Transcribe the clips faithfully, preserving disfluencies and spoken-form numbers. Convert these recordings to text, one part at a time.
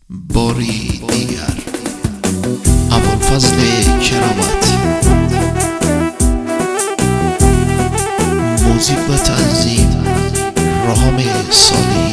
باری دیگر ابوالفضل کرامت، موزیک و تنظیم راهام صالحی.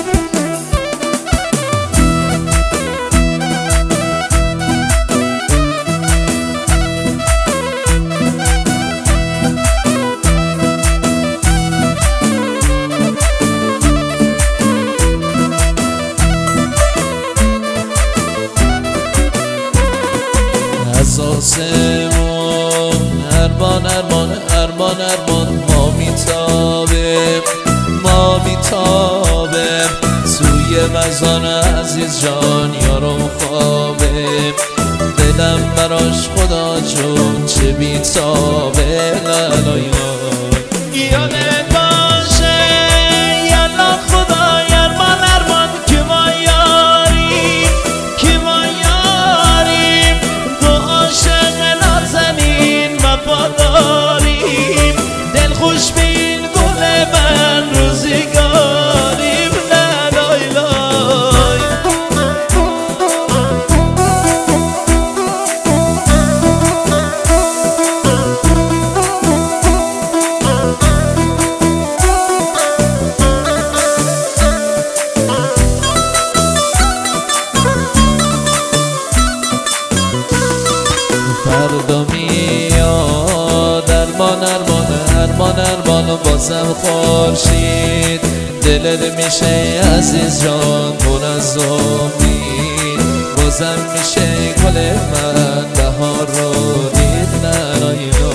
از آسمون ارمان ارمان ارمان ارمان ما میتابیم ما میتابیم سوی مزان عزیز جان یارو خوابیم، دلم براش خدا جون چه بیتابه. لالای یادت باشه یالا خدا ارمان ارمان که ما یاریم که ما یاریم دو عاشق نازنین وفاداریم، دل خوش بین گل من روزگاریم. لالای لای فردا میاد ارمان ارمان ارمان ارمان بازم خورشید، دلت میشه عزیز جان پر از امید، بازم میشه گل من بهار رو دید. لالای